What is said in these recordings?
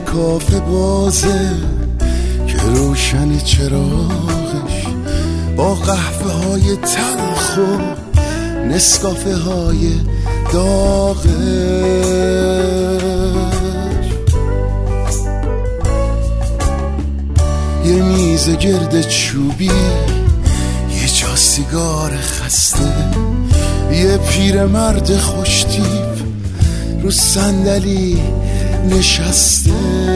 کافه بازه که روشن چراغش با قهوه های تلخ و نسکافه های داغش. یه میز گرد چوبی، یه جا سیگار خسته، یه پیرمرد خوشتیپ رو صندلی نشسته.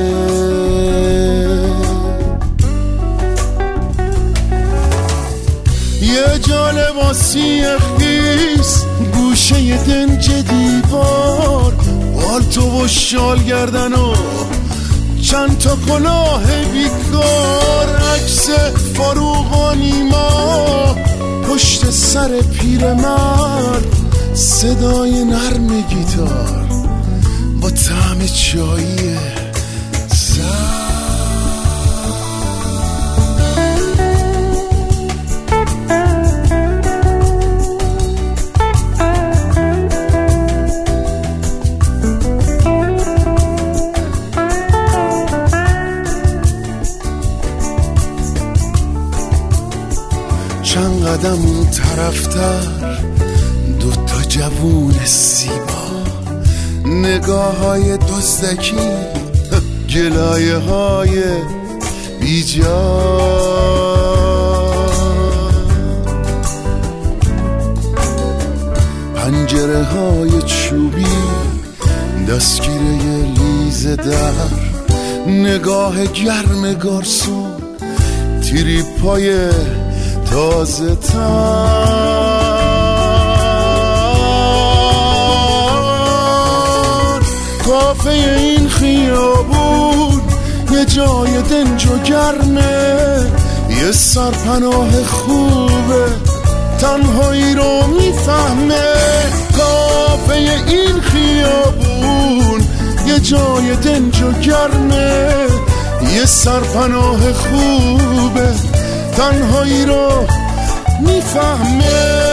یه جا لباسی خیس گوشه دنج دیوار، پالتو و شال گردن و چند تا کلاه بیکار، عکس فاروق و نیما پشت سر پیرمرد، صدای نرم گیتار با طعم چایی چند قدم اون طرفتر دوتا جوون زیبا، نگاه های دزدکی، گلایه های بیجا، پنجره های چوبی، دستگیره لیز در، نگاه گرم گارسون، تریپای تازه تر. کافه این خیابون یه جای دنج و گرمه، یه سرپناه خوبه تنهایی رو میفهمه. کافه این خیابون یه جای دنج و گرمه، یه سرپناه خوبه تنهایی رو میفهمه.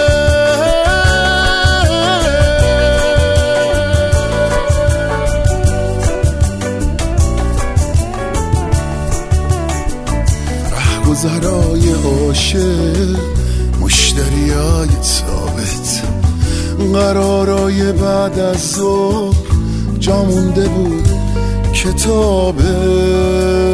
رهگذرای عاشق، مشتریای ثابت، قرارای بعد از ظهر، جا مونده بود کتابه.